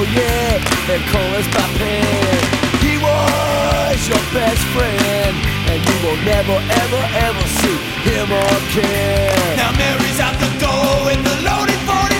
yeah, and call us by pen. He was your best friend, and you will never, ever, ever see him again. Now Mary's out the door with the loaded 40.